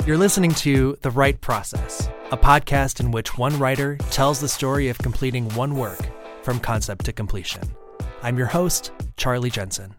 You're listening to The Right Process, a podcast in which one writer tells the story of completing one work from concept to completion. I'm your host, Charlie Jensen.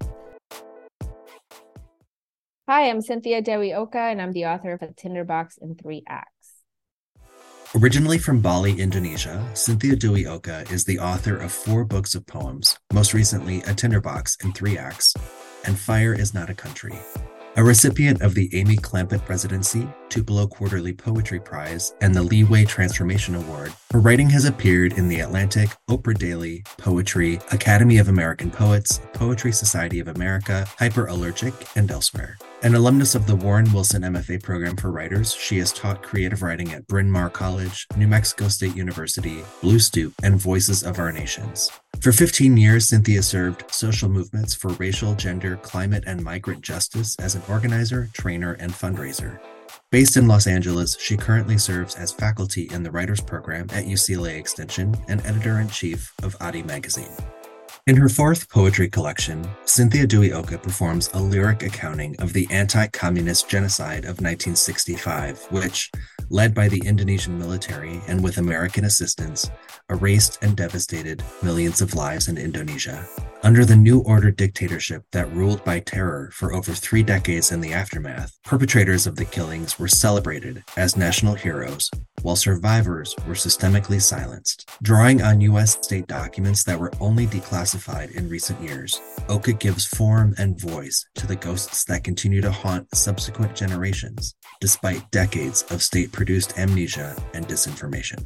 Hi, I'm Cynthia Dewi Oka, and I'm the author of A Tinderbox in 3 Acts. Originally from Bali, Indonesia, Cynthia Dewi Oka is the author of 4 books of poems, most recently A Tinderbox in 3 Acts, and Fire is Not a Country. A recipient of the Amy Clampett Presidency, Tupelo Quarterly Poetry Prize, and the Leeway Transformation Award, her writing has appeared in The Atlantic, Oprah Daily, Poetry, Academy of American Poets, Poetry Society of America, Hyperallergic, and elsewhere. An alumnus of the Warren Wilson MFA program for writers, she has taught creative writing at Bryn Mawr College, New Mexico State University, Blue Stoop, and Voices of Our Nations. For 15 years, Cynthia served social movements for racial, gender, climate, and migrant justice as an organizer, trainer, and fundraiser. Based in Los Angeles, she currently serves as faculty in the Writers Program at UCLA Extension and editor-in-chief of Adi Magazine. In her 4th poetry collection, Cynthia Dewi Oka performs a lyric accounting of the anti-communist genocide of 1965, which, led by the Indonesian military and with American assistance, erased and devastated millions of lives in Indonesia. Under the New Order dictatorship that ruled by terror for over 3 decades in the aftermath, perpetrators of the killings were celebrated as national heroes, while survivors were systemically silenced. Drawing on U.S. state documents that were only declassified in recent years, Oka gives form and voice to the ghosts that continue to haunt subsequent generations, despite decades of state-produced amnesia and disinformation.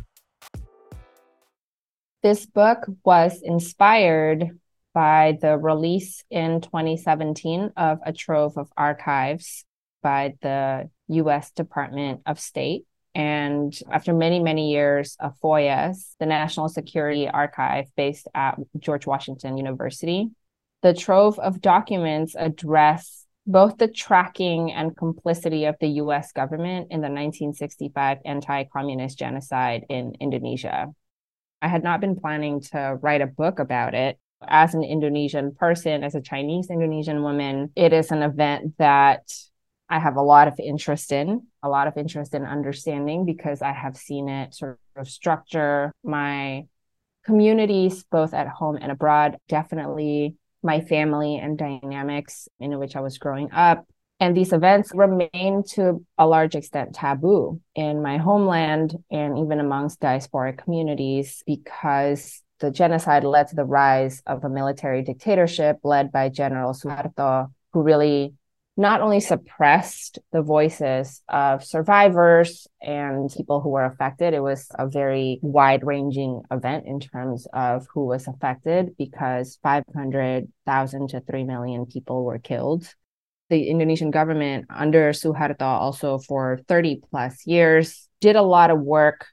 This book was inspired by the release in 2017 of a trove of archives by the U.S. Department of State. And after many, many years of FOIAs, the National Security Archive based at George Washington University, the trove of documents address both the tracking and complicity of the U.S. government in the 1965 anti-communist genocide in Indonesia. I had not been planning to write a book about it. As an Indonesian person, as a Chinese Indonesian woman, it is an event that I have a lot of interest in understanding, because I have seen it sort of structure my communities, both at home and abroad, definitely my family and dynamics in which I was growing up. And these events remain to a large extent taboo in my homeland and even amongst diasporic communities, because the genocide led to the rise of a military dictatorship led by General Suharto, who really not only suppressed the voices of survivors and people who were affected. It was a very wide-ranging event in terms of who was affected, because 500,000 to 3 million people were killed. The Indonesian government under Suharto also for 30 plus years did a lot of work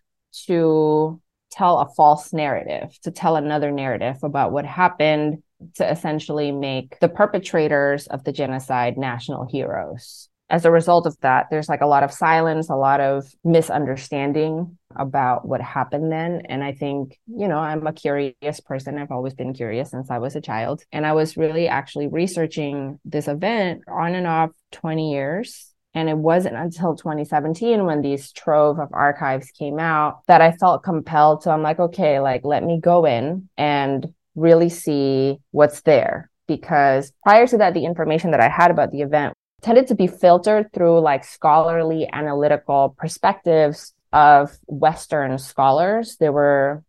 to tell a false narrative, to tell another narrative about what happened, to essentially make the perpetrators of the genocide national heroes. As a result of that, there's like a lot of silence, a lot of misunderstanding about what happened then. And I think, I'm a curious person. I've always been curious since I was a child. And I was really actually researching this event on and off 20 years. And it wasn't until 2017 when these trove of archives came out that I felt compelled to, I'm like, okay, let me go in and really see what's there. Because prior to that, the information that I had about the event tended to be filtered through scholarly analytical perspectives of Western scholars. There were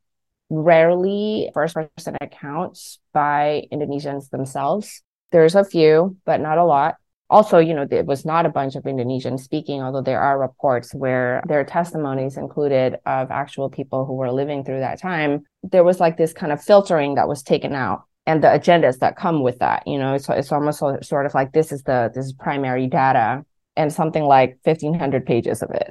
rarely first-person accounts by Indonesians themselves. There's a few, but not a lot. Also, it was not a bunch of Indonesians speaking, although there are reports where their testimonies included of actual people who were living through that time. There was this kind of filtering that was taken out, and the agendas that come with that. It's almost sort of like this is primary data, and something like 1,500 pages of it.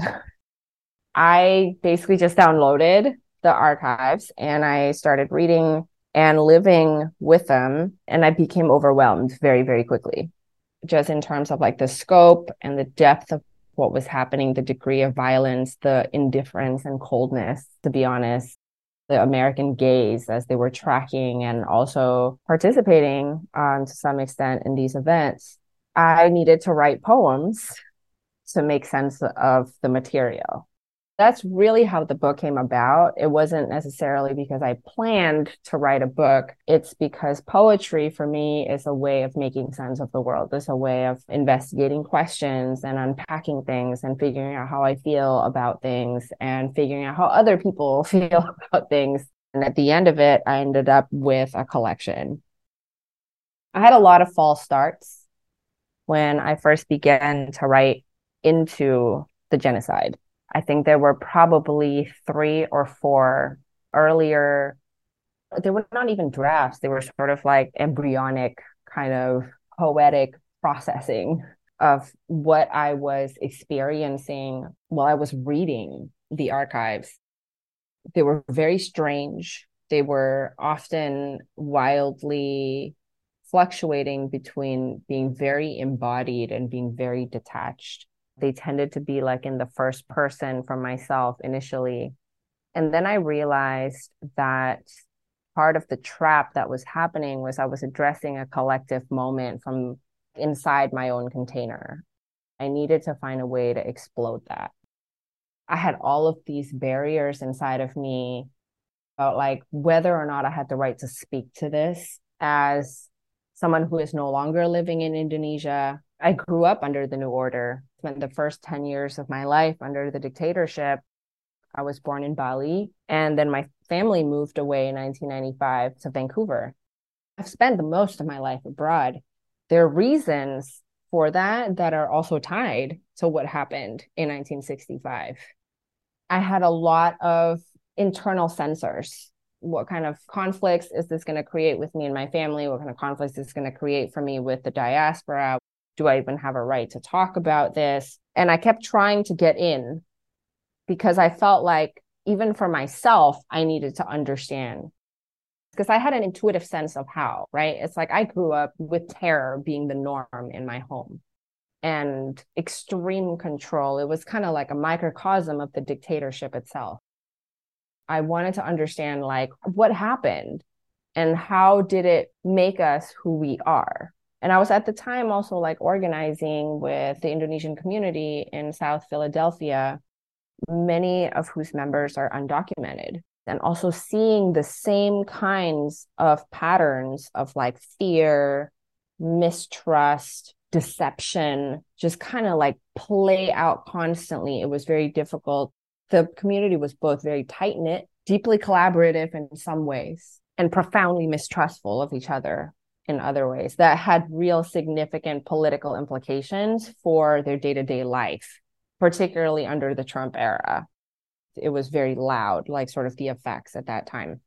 I basically just downloaded the archives and I started reading and living with them, and I became overwhelmed very, very quickly. Just in terms of the scope and the depth of what was happening, the degree of violence, the indifference and coldness, to be honest, the American gaze as they were tracking and also participating to some extent in these events. I needed to write poems to make sense of the material. That's really how the book came about. It wasn't necessarily because I planned to write a book. It's because poetry for me is a way of making sense of the world. It's a way of investigating questions and unpacking things and figuring out how I feel about things and figuring out how other people feel about things. And at the end of it, I ended up with a collection. I had a lot of false starts when I first began to write into the genocide. I think there were probably 3 or 4 earlier, they were not even drafts. They were sort of like embryonic kind of poetic processing of what I was experiencing while I was reading the archives. They were very strange. They were often wildly fluctuating between being very embodied and being very detached. They tended to be like in the first person for myself initially. And then I realized that part of the trap that was happening was I was addressing a collective moment from inside my own container. I needed to find a way to explode that. I had all of these barriers inside of me about like whether or not I had the right to speak to this as someone who is no longer living in Indonesia. I grew up under the New Order, spent the first 10 years of my life under the dictatorship. I was born in Bali, and then my family moved away in 1995 to Vancouver. I've spent the most of my life abroad. There are reasons for that that are also tied to what happened in 1965. I had a lot of internal censors. What kind of conflicts is this going to create with me and my family? What kind of conflicts is this going to create for me with the diaspora? Do I even have a right to talk about this? And I kept trying to get in because I felt like even for myself, I needed to understand. Because I had an intuitive sense of how, right? It's like I grew up with terror being the norm in my home and extreme control. It was kind of like a microcosm of the dictatorship itself. I wanted to understand like what happened and how did it make us who we are? And I was at the time also like organizing with the Indonesian community in South Philadelphia, many of whose members are undocumented, and also seeing the same kinds of patterns of like fear, mistrust, deception, just kind of like play out constantly. It was very difficult. The community was both very tight-knit, deeply collaborative in some ways, and profoundly mistrustful of each other in other ways that had real significant political implications for their day-to-day life, particularly under the Trump era. It was very loud, like sort of the effects at that time.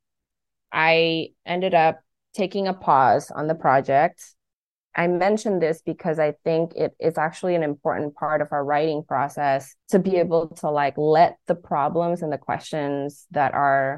I ended up taking a pause on the project. I mentioned this because I think it is actually an important part of our writing process to be able to like let the problems and the questions that are,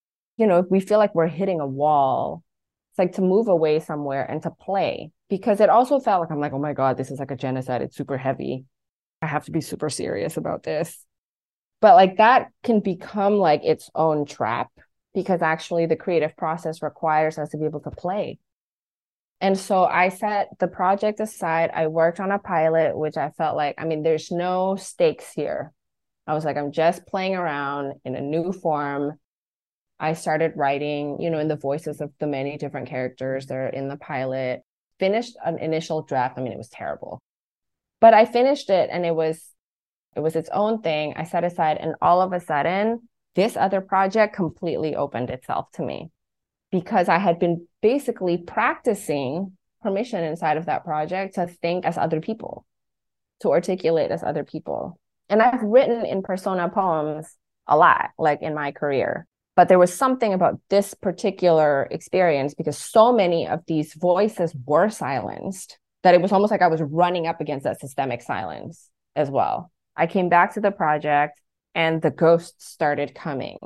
we feel like we're hitting a wall. It's like to move away somewhere and to play, because it also felt like I'm like, oh my God, this is like a genocide. It's super heavy. I have to be super serious about this. But like that can become like its own trap, because actually the creative process requires us to be able to play. And so I set the project aside. I worked on a pilot, which I felt like, there's no stakes here. I was like, I'm just playing around in a new form. I started writing, in the voices of the many different characters that are in the pilot. Finished an initial draft. It was terrible. But I finished it and it was its own thing. I set aside, and all of a sudden, this other project completely opened itself to me, because I had been basically practicing permission inside of that project to think as other people, to articulate as other people. And I've written in persona poems a lot, like in my career. But there was something about this particular experience, because so many of these voices were silenced, that it was almost like I was running up against that systemic silence as well. I came back to the project and the ghosts started coming.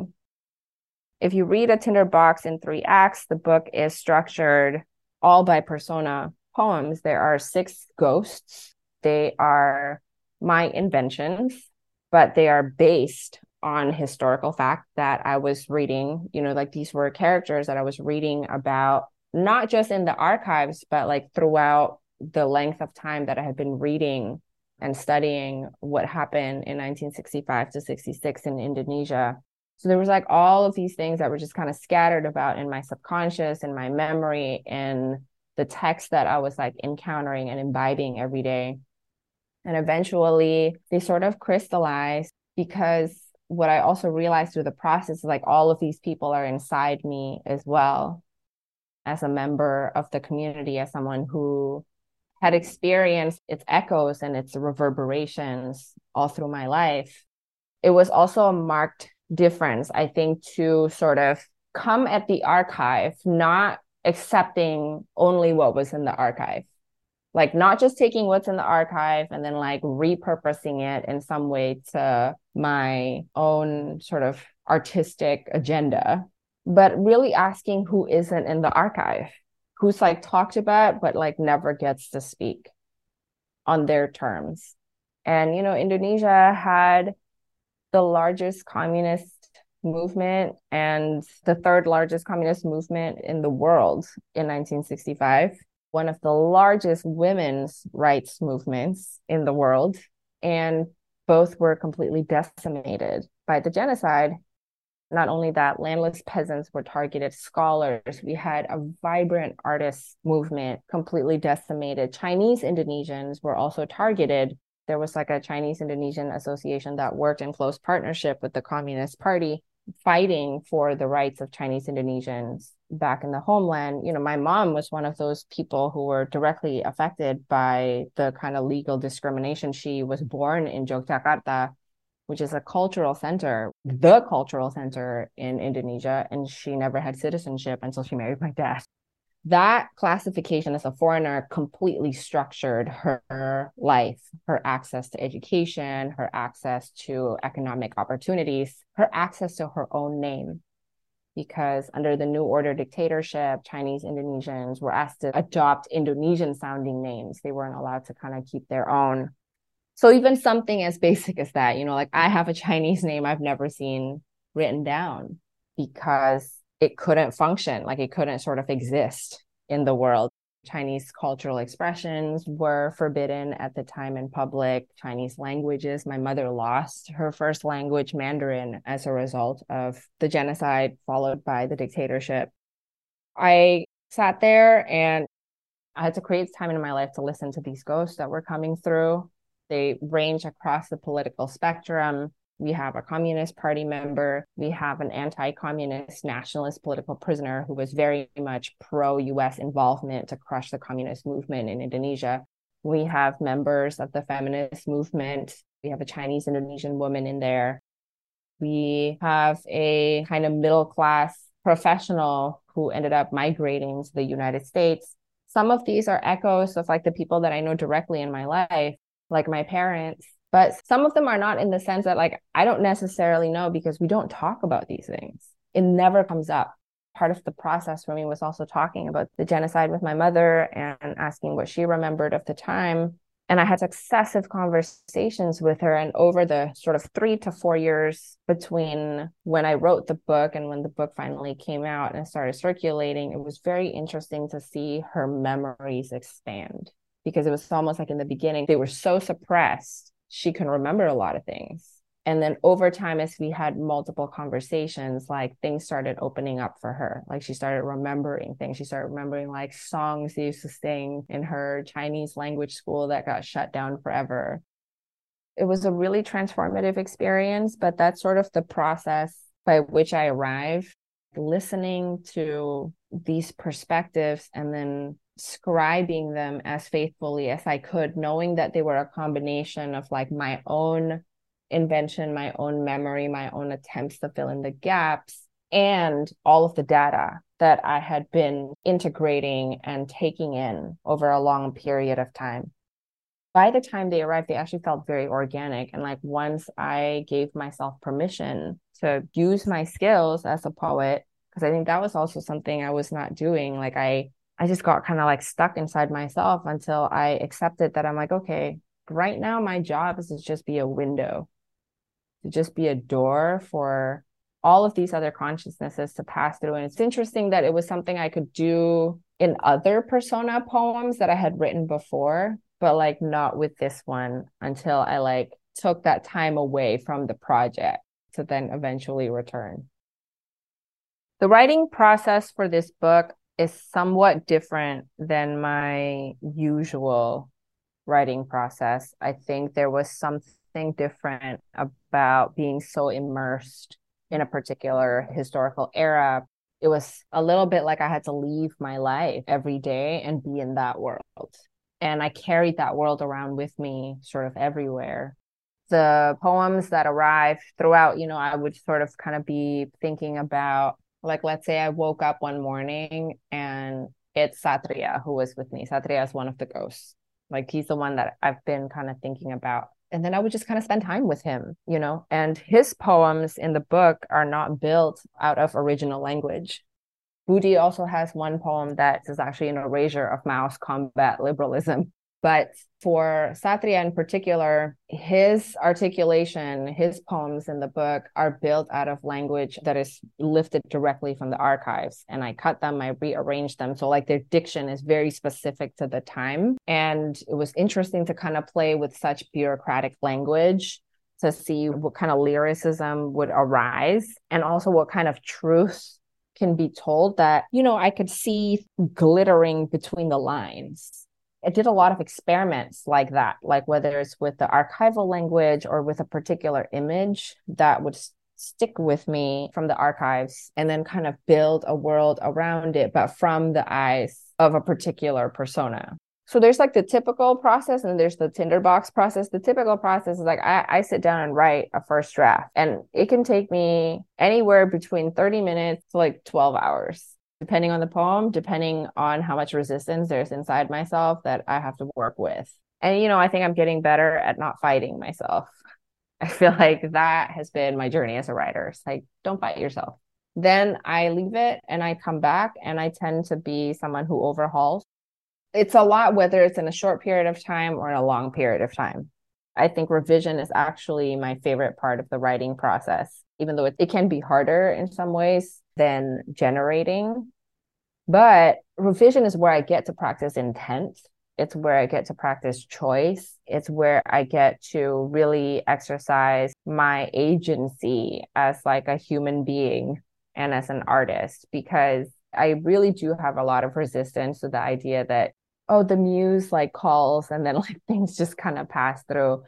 If you read A Tinderbox in 3 acts, the book is structured all by persona poems. There are 6 ghosts. They are my inventions, but they are based on historical fact that I was reading. Like these were characters that I was reading about, not just in the archives, but like throughout the length of time that I had been reading and studying what happened in 1965 to 66 in Indonesia. So there was like all of these things that were just kind of scattered about in my subconscious, in my memory, in the text that I was like encountering and imbibing every day. And eventually they sort of crystallized, because what I also realized through the process is like all of these people are inside me as well, as a member of the community, as someone who had experienced its echoes and its reverberations all through my life. It was also a marked difference, I think, to sort of come at the archive, not accepting only what was in the archive, like not just taking what's in the archive and then like repurposing it in some way to my own sort of artistic agenda, but really asking who isn't in the archive, who's like talked about, but like never gets to speak on their terms. And, Indonesia had the largest communist movement and the third largest communist movement in the world in 1965, one of the largest women's rights movements in the world. And both were completely decimated by the genocide. Not only that, landless peasants were targeted, scholars. We had a vibrant artist movement completely decimated. Chinese Indonesians were also targeted. There was like a Chinese Indonesian association that worked in close partnership with the Communist Party, fighting for the rights of Chinese Indonesians back in the homeland. My mom was one of those people who were directly affected by the kind of legal discrimination. She was born in Yogyakarta, which is a cultural center, the cultural center in Indonesia, and she never had citizenship until she married my dad. That classification as a foreigner completely structured her life, her access to education, her access to economic opportunities, her access to her own name. Because under the New Order dictatorship, Chinese Indonesians were asked to adopt Indonesian sounding names. They weren't allowed to kind of keep their own. So even something as basic as that, like I have a Chinese name I've never seen written down because it couldn't function, like it couldn't sort of exist in the world. Chinese cultural expressions were forbidden at the time in public. Chinese languages, my mother lost her first language, Mandarin, as a result of the genocide followed by the dictatorship. I sat there and I had to create time in my life to listen to these ghosts that were coming through. They range across the political spectrum. We have a Communist Party member. We have an anti-communist nationalist political prisoner who was very much pro-US involvement to crush the communist movement in Indonesia. We have members of the feminist movement. We have a Chinese Indonesian woman in there. We have a kind of middle-class professional who ended up migrating to the United States. Some of these are echoes of like the people that I know directly in my life, like my parents. But some of them are not, in the sense that like I don't necessarily know because we don't talk about these things. It never comes up. Part of the process for me was also talking about the genocide with my mother and asking what she remembered of the time. And I had successive conversations with her. And over the sort of 3 to 4 years between when I wrote the book and when the book finally came out and started circulating, it was very interesting to see her memories expand, because it was almost like in the beginning, they were so suppressed. She can remember a lot of things. And then over time, as we had multiple conversations, like things started opening up for her. Like she started remembering things. She started remembering like songs they used to sing in her Chinese language school that got shut down forever. It was a really transformative experience, but that's sort of the process by which I arrived, listening to these perspectives and then scribing them as faithfully as I could, knowing that they were a combination of like my own invention, my own memory, my own attempts to fill in the gaps, and all of the data that I had been integrating and taking in over a long period of time. By the time they arrived, they actually felt very organic. And like once I gave myself permission to use my skills as a poet, because I think that was also something I was not doing. Like I just got kind of like stuck inside myself until I accepted that I'm like, okay, right now my job is to just be a window, to just be a door for all of these other consciousnesses to pass through. And it's interesting that it was something I could do in other persona poems that I had written before, but like not with this one until I like took that time away from the project to then eventually return. The writing process for this book is somewhat different than my usual writing process. I think there was something different about being so immersed in a particular historical era. It was a little bit like I had to leave my life every day and be in that world. And I carried that world around with me sort of everywhere. The poems that arrived throughout, I would sort of kind of be thinking about, like, let's say I woke up one morning and it's Satria who was with me. Satria is one of the ghosts. Like, he's the one that I've been kind of thinking about. And then I would just kind of spend time with him, and his poems in the book are not built out of original language. Budi also has one poem that is actually an erasure of Mao's combat liberalism. But for Satria in particular, his articulation, his poems in the book are built out of language that is lifted directly from the archives. And I cut them, I rearranged them. So like their diction is very specific to the time. And it was interesting to kind of play with such bureaucratic language to see what kind of lyricism would arise and also what kind of truth can be told that, I could see glittering between the lines. I did a lot of experiments like that, like whether it's with the archival language or with a particular image that would stick with me from the archives and then kind of build a world around it, but from the eyes of a particular persona. So there's like the typical process and there's the tinderbox process. The typical process is like I sit down and write a first draft, and it can take me anywhere between 30 minutes to like 12 hours, depending on the poem, depending on how much resistance there's inside myself that I have to work with. And, I think I'm getting better at not fighting myself. I feel like that has been my journey as a writer. It's like, don't fight yourself. Then I leave it and I come back, and I tend to be someone who overhauls. It's a lot, whether it's in a short period of time or in a long period of time. I think revision is actually my favorite part of the writing process, even though it can be harder in some ways than generating. But revision is where I get to practice intent. It's where I get to practice choice. It's where I get to really exercise my agency as like a human being and as an artist, because I really do have a lot of resistance to the idea that, oh, the muse like calls and then like things just kind of pass through.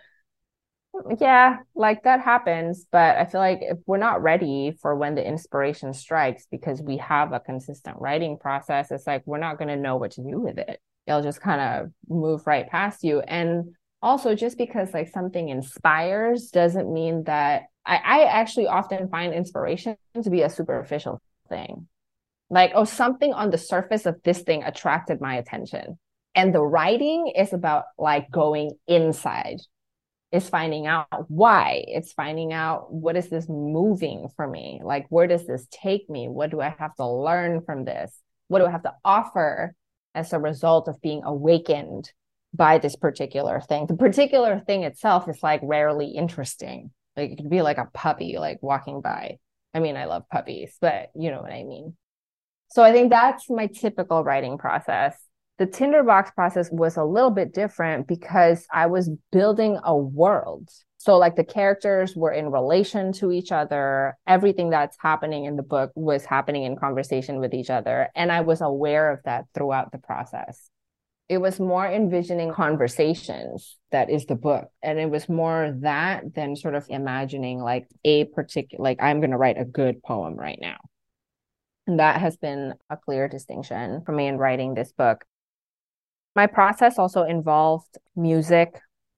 Yeah, like that happens. But I feel like if we're not ready for when the inspiration strikes, because we have a consistent writing process, it's like we're not going to know what to do with it. It'll just kind of move right past you. And also, just because like something inspires doesn't mean that I actually often find inspiration to be a superficial thing. Like, oh, something on the surface of this thing attracted my attention. And the writing is about like going inside. It's finding out why. It's finding out, what is this moving for me? Like, where does this take me? What do I have to learn from this? What do I have to offer as a result of being awakened by this particular thing? The particular thing itself is like rarely interesting. Like, it could be like a puppy like walking by. I mean, I love puppies, but you know what I mean. So I think that's my typical writing process. The tinderbox process was a little bit different because I was building a world. So like the characters were in relation to each other. Everything that's happening in the book was happening in conversation with each other. And I was aware of that throughout the process. It was more envisioning conversations that is the book. And it was more that than sort of imagining like a particular, like I'm going to write a good poem right now. And that has been a clear distinction for me in writing this book. My process also involved music,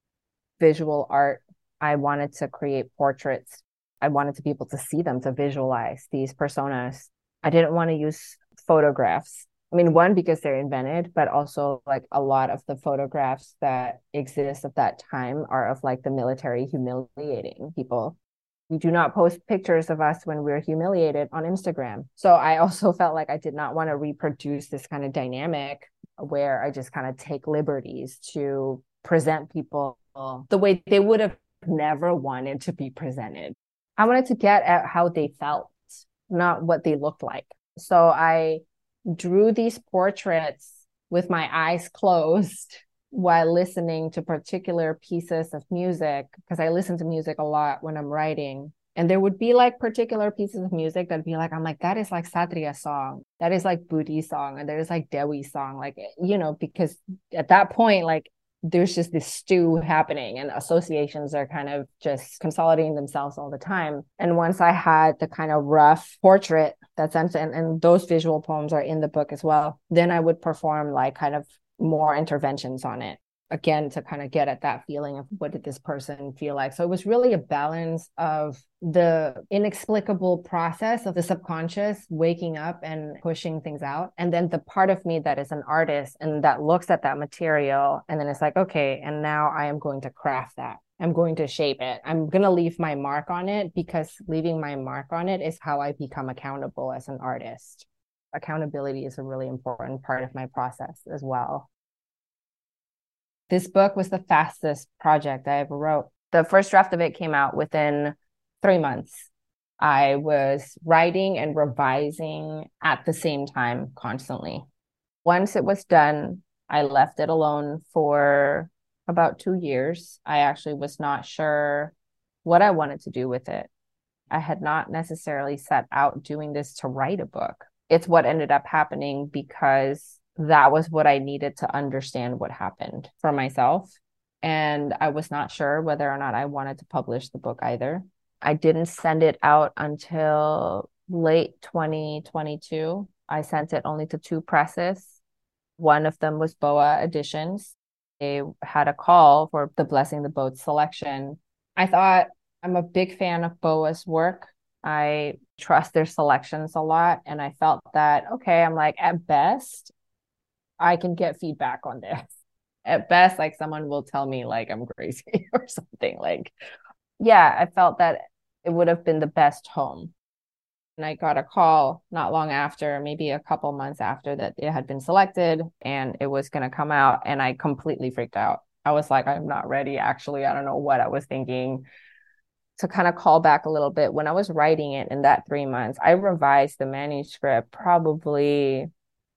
visual art. I wanted to create portraits. I wanted to be able to see them, to visualize these personas. I didn't want to use photographs. I mean, one, because they're invented, but also like a lot of the photographs that exist of that time are of like the military humiliating people. We do not post pictures of us when we're humiliated on Instagram. So I also felt like I did not want to reproduce this kind of dynamic where I just kind of take liberties to present people the way they would have never wanted to be presented. I wanted to get at how they felt, not what they looked like. So I drew these portraits with my eyes closed while listening to particular pieces of music, because I listen to music a lot when I'm writing. And there would be like particular pieces of music that'd be like, I'm like, that is like Satria song. That is like Booty song. And there's like Dewi song. Like, because at that point, like there's just this stew happening and associations are kind of just consolidating themselves all the time. And once I had the kind of rough portrait that's and those visual poems are in the book as well, then I would perform like kind of more interventions on it, again, to kind of get at that feeling of what did this person feel like. So it was really a balance of the inexplicable process of the subconscious waking up and pushing things out, and then the part of me that is an artist and that looks at that material and then it's like, okay, and now I am going to craft that. I'm going to shape it. I'm going to leave my mark on it, because leaving my mark on it is how I become accountable as an artist. Accountability is a really important part of my process as well. This book was the fastest project I ever wrote. The first draft of it came out within 3 months. I was writing and revising at the same time constantly. Once it was done, I left it alone for about 2 years. I actually was not sure what I wanted to do with it. I had not necessarily set out doing this to write a book. It's what ended up happening because that was what I needed to understand what happened for myself. And I was not sure whether or not I wanted to publish the book either. I didn't send it out until late 2022. I sent it only to 2 presses. One of them was Boa Editions. They had a call for the Blessing the Boat selection. I thought, I'm a big fan of Boa's work. I trust their selections a lot. And I felt that, okay, I'm like, at best, I can get feedback on this. At best, like someone will tell me like I'm crazy or something. Like, yeah, I felt that it would have been the best home. And I got a call not long after, maybe a couple months after, that it had been selected and it was going to come out. And I completely freaked out. I was like, I'm not ready. Actually, I don't know what I was thinking. To kind of call back a little bit, when I was writing it in that 3 months, I revised the manuscript probably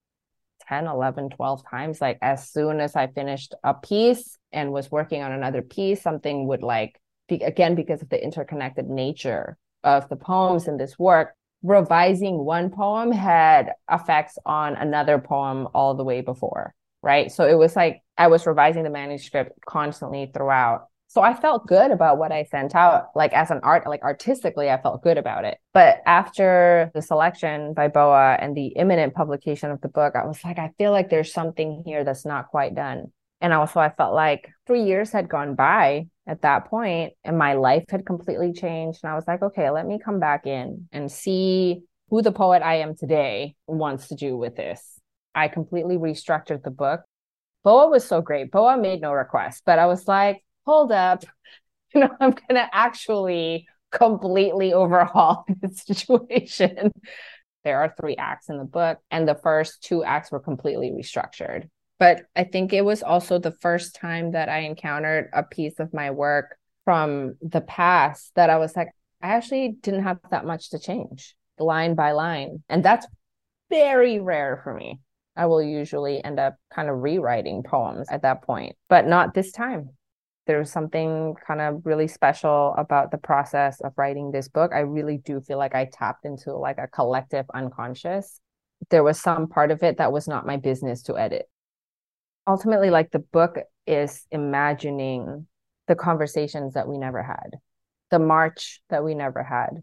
10, 11, 12 times. Like as soon as I finished a piece and was working on another piece, something would like, again, because of the interconnected nature of the poems in this work, revising one poem had effects on another poem all the way before, right? So it was like I was revising the manuscript constantly throughout. So I felt good about what I sent out, like as an artistically, I felt good about it. But after the selection by Boa and the imminent publication of the book, I was like, I feel like there's something here that's not quite done. And also I felt like 3 years had gone by at that point and my life had completely changed. And I was like, okay, let me come back in and see who the poet I am today wants to do with this. I completely restructured the book. Boa was so great. Boa made no requests, but I was like, hold up, I'm going to actually completely overhaul this situation. There are 3 acts in the book, and the first 2 acts were completely restructured. But I think it was also the first time that I encountered a piece of my work from the past that I was like, I actually didn't have that much to change, line by line. And that's very rare for me. I will usually end up kind of rewriting poems at that point, but not this time. There was something kind of really special about the process of writing this book. I really do feel like I tapped into like a collective unconscious. There was some part of it that was not my business to edit. Ultimately, like the book is imagining the conversations that we never had, the march that we never had.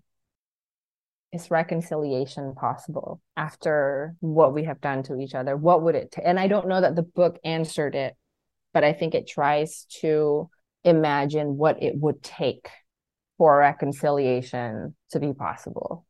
Is reconciliation possible after what we have done to each other? What would it take? And I don't know that the book answered it, but I think it tries to imagine what it would take for reconciliation to be possible.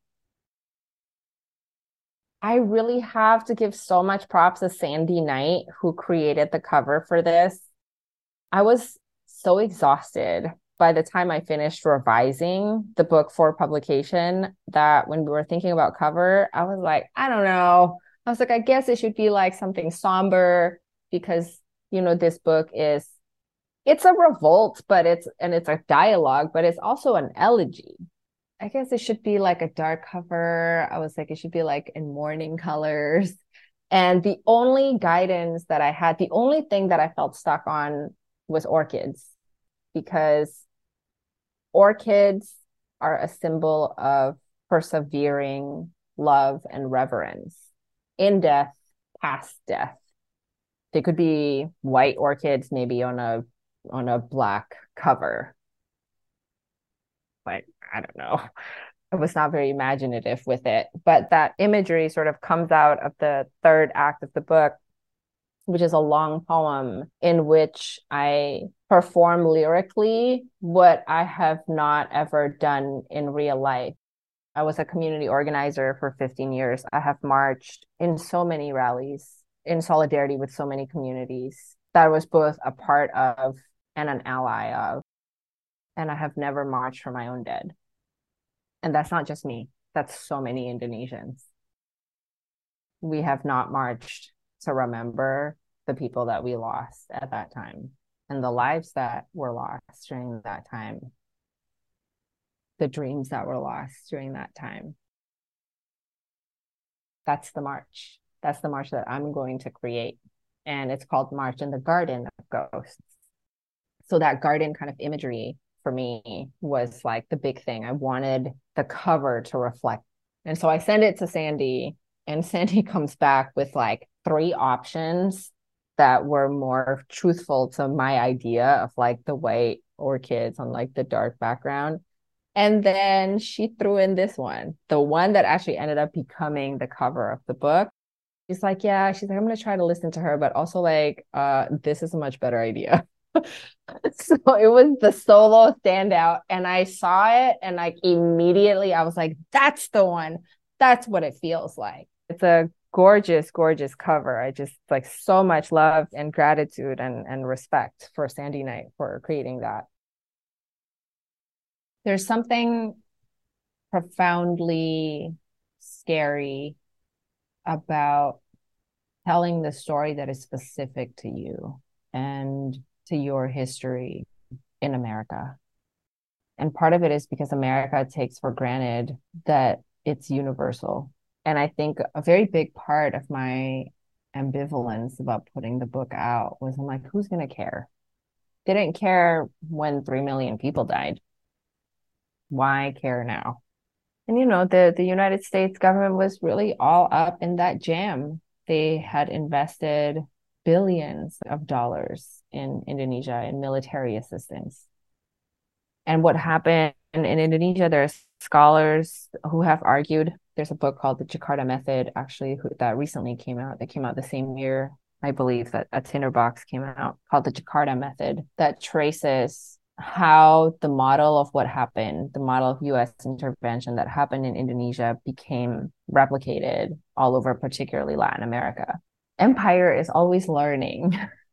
I really have to give so much props to Sandy Knight, who created the cover for this. I was so exhausted by the time I finished revising the book for publication that when we were thinking about cover, I was like, I don't know. I was like, I guess it should be like something somber because, this book it's a revolt, but it's a dialogue, but it's also an elegy. I guess it should be like a dark cover. I was like, it should be like in mourning colors. And the only guidance that I had, the only thing that I felt stuck on was orchids, because orchids are a symbol of persevering love and reverence in death, past death. They could be white orchids, maybe on a black cover. But I don't know. I was not very imaginative with it. But that imagery sort of comes out of the third act of the book, which is a long poem in which I perform lyrically what I have not ever done in real life. I was a community organizer for 15 years. I have marched in so many rallies in solidarity with so many communities that I was both a part of and an ally of. And I have never marched for my own dead. And that's not just me. That's so many Indonesians. We have not marched to remember the people that we lost at that time and the lives that were lost during that time, the dreams that were lost during that time. That's the march. That's the march that I'm going to create. And it's called March in the Garden of Ghosts. So that garden kind of imagery for me was like the big thing. I wanted the cover to reflect. And so I send it to Sandy, and Sandy comes back with like 3 options that were more truthful to my idea of like the white orchids on like the dark background. And then she threw in this one, the one that actually ended up becoming the cover of the book. She's like, I'm going to try to listen to her, but also like, this is a much better idea. So it was the solo standout, and I saw it, and like immediately I was like, that's the one. That's what it feels like. It's a gorgeous, gorgeous cover. I just like so much love and gratitude and respect for Sandy Knight for creating that. There's something profoundly scary about telling the story that is specific to you and to your history in America. And part of it is because America takes for granted that it's universal. And I think a very big part of my ambivalence about putting the book out was, I'm like, who's going to care? They didn't care when 3 million people died. Why care now? And, the United States government was really all up in that jam. They had invested billions of dollars in Indonesia in military assistance. And what happened in Indonesia, there's scholars who have argued. There's a book called The Jakarta Method, actually, that recently came out. That came out the same year, I believe, that a tinderbox came out, called The Jakarta Method, that traces how the model of what happened, the model of U.S. intervention that happened in Indonesia, became replicated all over, particularly Latin America. Empire is always learning,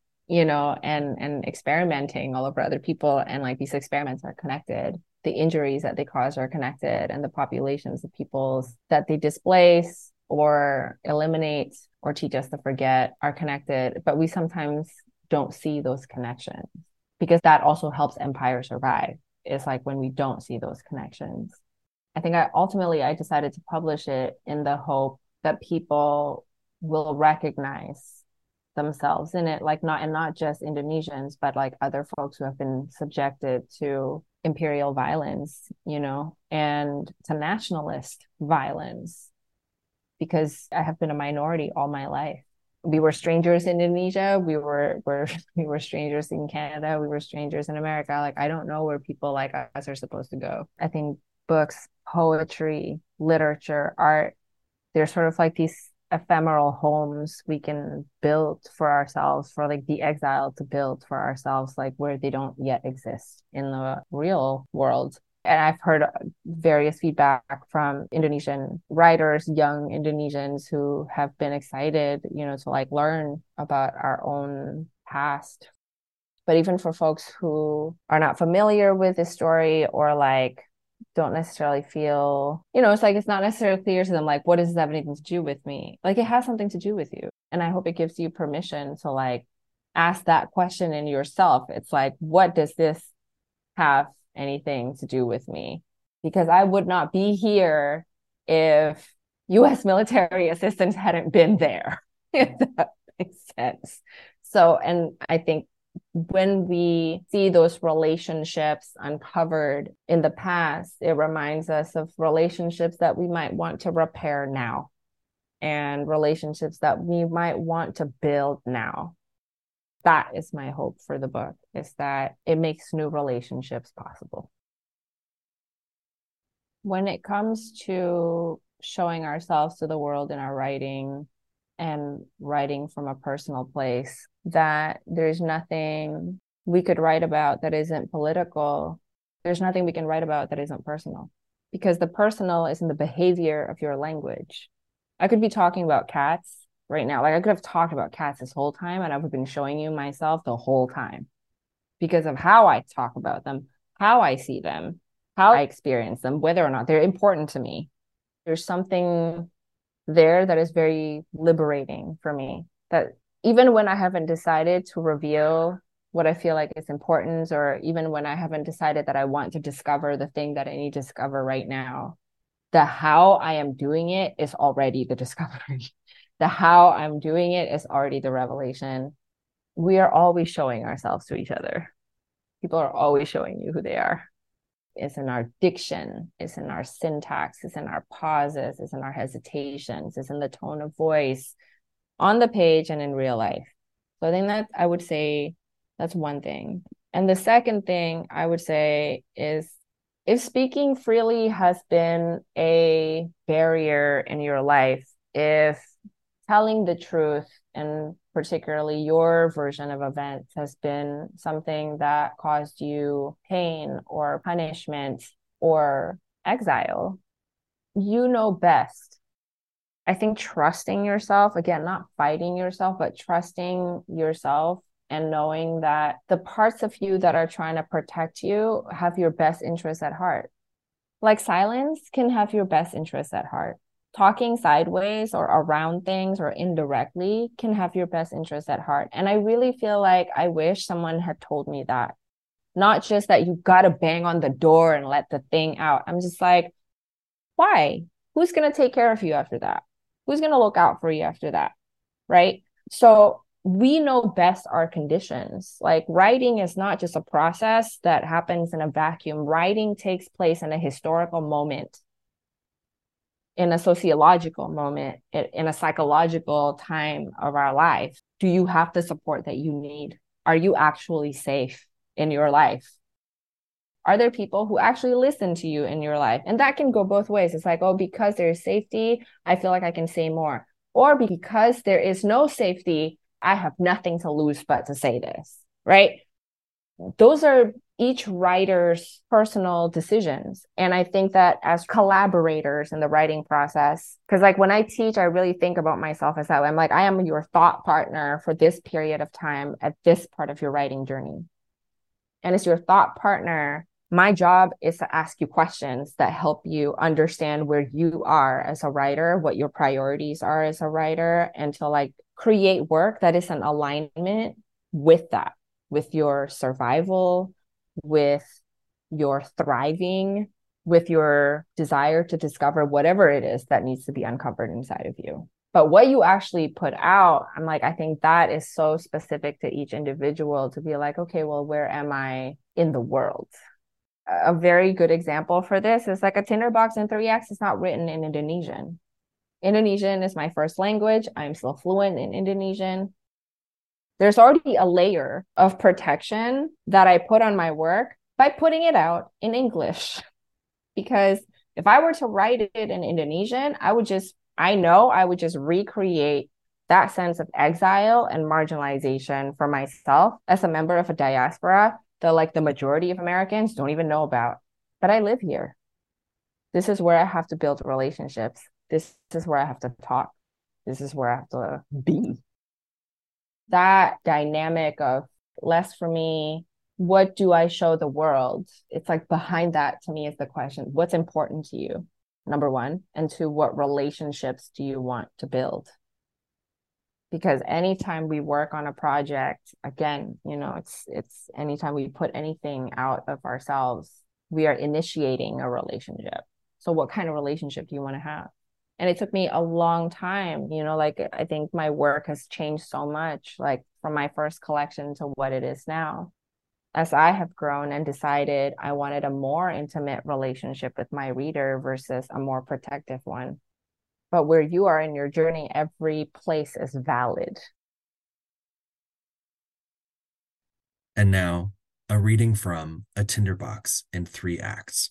and experimenting all over other people. And like these experiments are connected. The injuries that they cause are connected, and the populations of peoples that they displace or eliminate or teach us to forget are connected. But we sometimes don't see those connections, because that also helps empire survive. It's like when we don't see those connections. I think I decided to publish it in the hope that people will recognize themselves in it, like not just Indonesians, but like other folks who have been subjected to imperial violence, and to nationalist violence, because I have been a minority all my life. We were strangers in Indonesia. We were strangers in Canada. We were strangers in America. Like, I don't know where people like us are supposed to go. I think books, poetry, literature, art, they're sort of like these ephemeral homes we can build for ourselves, for like the exile to build for ourselves, like where they don't yet exist in the real world. And I've heard various feedback from Indonesian writers, young Indonesians who have been excited, to like learn about our own past. But even for folks who are not familiar with this story, or like don't necessarily feel, it's like, it's not necessarily clear to them, like, what does this have anything to do with me? Like, it has something to do with you. And I hope it gives you permission to like ask that question in yourself. It's like, what does this have anything to do with me? Because I would not be here if US military assistance hadn't been there. if that makes sense. So, and I think when we see those relationships uncovered in the past, it reminds us of relationships that we might want to repair now and relationships that we might want to build now. That is my hope for the book, is that it makes new relationships possible. When it comes to showing ourselves to the world in our writing and writing from a personal place, that there's nothing we could write about that isn't political. There's nothing we can write about that isn't personal, because the personal is in the behavior of your language. I could be talking about cats right now. Like I could have talked about cats this whole time and I've been showing you myself the whole time because of how I talk about them, how I see them, how I experience them, whether or not they're important to me. There's something there that is very liberating for me, that even when I haven't decided to reveal what I feel like is important, or even when I haven't decided that I want to discover the thing that I need to discover right now, the how I am doing it is already the discovery. The how I'm doing it is already the revelation. We are always showing ourselves to each other. People are always showing you who they are. It's in our diction, it's in our syntax, it's in our pauses, it's in our hesitations, it's in the tone of voice on the page and in real life. So I think that I would say that's one thing. And the second thing I would say is, if speaking freely has been a barrier in your life, if telling the truth, and particularly your version of events, has been something that caused you pain or punishment or exile, you know best. I think trusting yourself, again, not fighting yourself, but trusting yourself and knowing that the parts of you that are trying to protect you have your best interests at heart. Like silence can have your best interests at heart. Talking sideways or around things or indirectly can have your best interests at heart. And I really feel like I wish someone had told me that. Not just that you got to bang on the door and let the thing out. I'm just like, why? Who's going to take care of you after that? Who's going to look out for you after that? Right? So we know best our conditions. Like writing is not just a process that happens in a vacuum. Writing takes place in a historical moment, in a sociological moment, in a psychological time of our life. Do you have the support that you need? Are you actually safe in your life? Are there people who actually listen to you in your life? And that can go both ways. It's like, oh, because there's safety, I feel like I can say more. Or because there is no safety, I have nothing to lose but to say this, right? Those are each writer's personal decisions. And I think that as collaborators in the writing process, because like when I teach, I really think about myself as that. I'm like, I am your thought partner for this period of time at this part of your writing journey. And as your thought partner, my job is to ask you questions that help you understand where you are as a writer, what your priorities are as a writer, and to like create work that is in alignment with that, with your survival, with your thriving, with your desire to discover whatever it is that needs to be uncovered inside of you. But what you actually put out, I'm like, I think that is so specific to each individual to be like, okay, well, where am I in the world? A very good example for this is like a Tinderbox in 3 acts is not written in Indonesian. Indonesian is my first language. I'm still fluent in Indonesian. There's already a layer of protection that I put on my work by putting it out in English. Because if I were to write it in Indonesian, I would just recreate that sense of exile and marginalization for myself as a member of a diaspora that like the majority of Americans don't even know about. But I live here. This is where I have to build relationships. This is where I have to talk. This is where I have to be. That dynamic of less for me, what do I show the world? It's like behind that to me is the question, what's important to you? Number one. And two, what relationships do you want to build? Because anytime we work on a project, again, you know, it's anytime we put anything out of ourselves, we are initiating a relationship. So what kind of relationship do you want to have? And it took me a long time, like I think my work has changed so much, like from my first collection to what it is now. As I have grown and decided I wanted a more intimate relationship with my reader versus a more protective one. But where you are in your journey, every place is valid. And now, a reading from A Tinderbox in 3 Acts.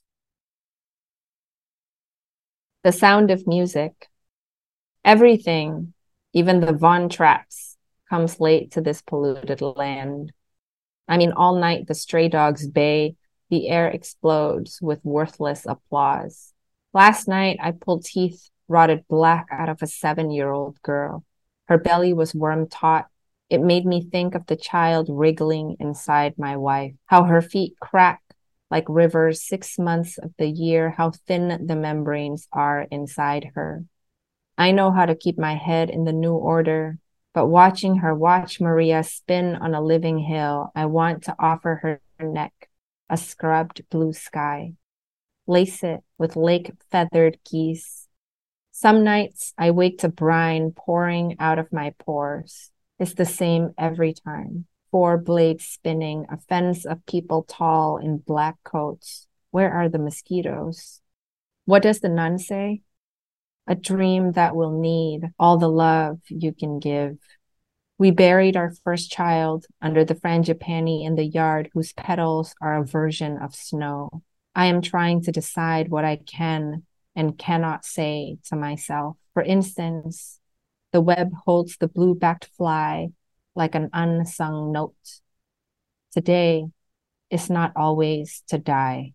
The sound of music. Everything, even the Von Trapps, comes late to this polluted land. I mean, all night the stray dogs bay, the air explodes with worthless applause. Last night I pulled teeth rotted black out of a 7-year-old girl. Her belly was worm-taut. It made me think of the child wriggling inside my wife, how her feet crack like rivers 6 months of the year, how thin the membranes are inside her. I know how to keep my head in the new order, but watching her watch Maria spin on a living hill, I want to offer her neck a scrubbed blue sky. Lace it with lake-feathered geese. Some nights I wake to brine pouring out of my pores. It's the same every time. 4 blades spinning, a fence of people tall in black coats. Where are the mosquitoes? What does the nun say? A dream that will need all the love you can give. We buried our first child under the frangipani in the yard whose petals are a version of snow. I am trying to decide what I can and cannot say to myself. For instance, the web holds the blue-backed fly like an unsung note. Today is not always to die.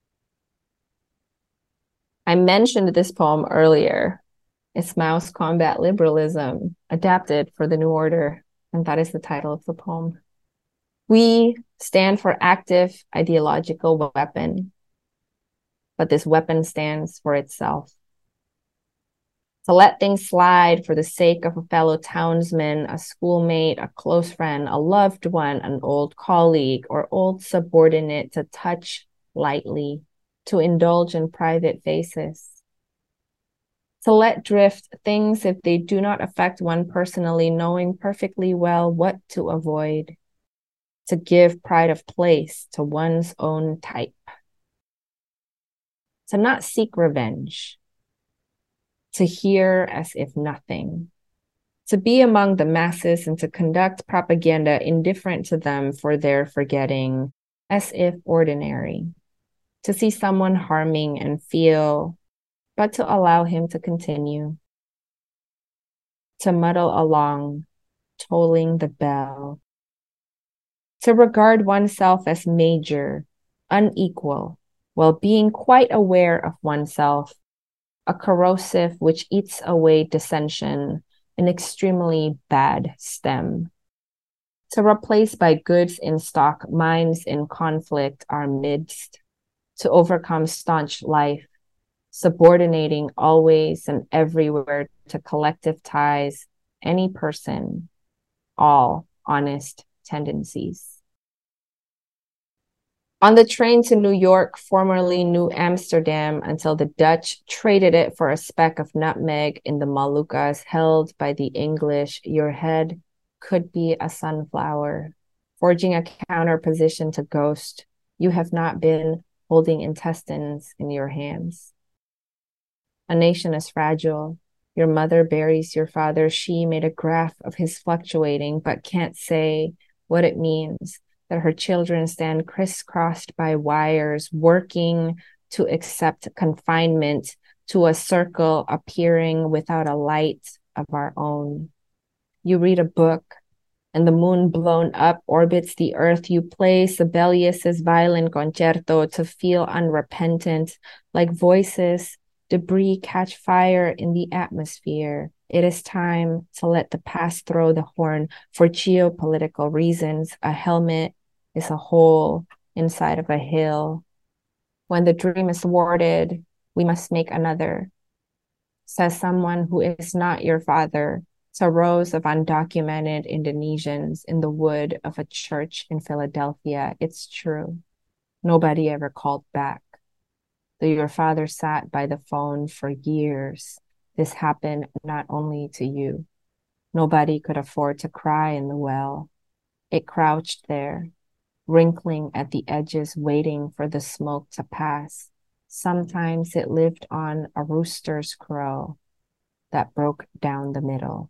I mentioned this poem earlier. Espouse Combat Liberalism, adapted for the New Order, and that is the title of the poem. We stand for active ideological weapon, but this weapon stands for itself. To let things slide for the sake of a fellow townsman, a schoolmate, a close friend, a loved one, an old colleague, or old subordinate, to touch lightly, to indulge in private faces. To let drift things if they do not affect one personally, knowing perfectly well what to avoid. To give pride of place to one's own type. To not seek revenge. To hear as if nothing. To be among the masses and to conduct propaganda indifferent to them for their forgetting, as if ordinary. To see someone harming and feel, but to allow him to continue. To muddle along, tolling the bell. To regard oneself as major, unequal, while being quite aware of oneself, a corrosive which eats away dissension, an extremely bad stem. To replace by goods in stock, minds in conflict our midst. To overcome staunch life, subordinating always and everywhere to collective ties, any person, all honest tendencies. On the train to New York, formerly New Amsterdam, until the Dutch traded it for a speck of nutmeg in the Moluccas held by the English, your head could be a sunflower. Forging a counter position to ghost, you have not been holding intestines in your hands. A nation is fragile. Your mother buries your father. She made a graph of his fluctuating, but can't say what it means. That her children stand crisscrossed by wires, working to accept confinement to a circle appearing without a light of our own. You read a book, and the moon blown up orbits the earth. You play Sibelius's violin concerto to feel unrepentant, like voices, debris catch fire in the atmosphere. It is time to let the past throw the horn for geopolitical reasons. A helmet is a hole inside of a hill. When the dream is thwarted, we must make another, says someone who is not your father to rows of undocumented Indonesians in the wood of a church in Philadelphia. It's true. Nobody ever called back. Though your father sat by the phone for years, This happened not only to you. Nobody could afford to cry in the well. It crouched there, wrinkling at the edges, waiting for the smoke to pass. Sometimes it lived on a rooster's crow that broke down the middle.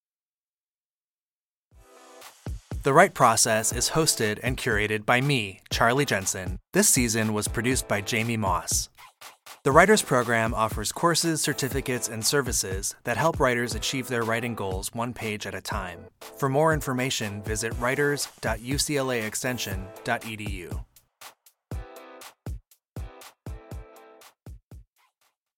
The Right Process is hosted and curated by me, Charlie Jensen. This season was produced by Jamie Moss. The Writers Program offers courses, certificates, and services that help writers achieve their writing goals one page at a time. For more information, visit writers.uclaextension.edu.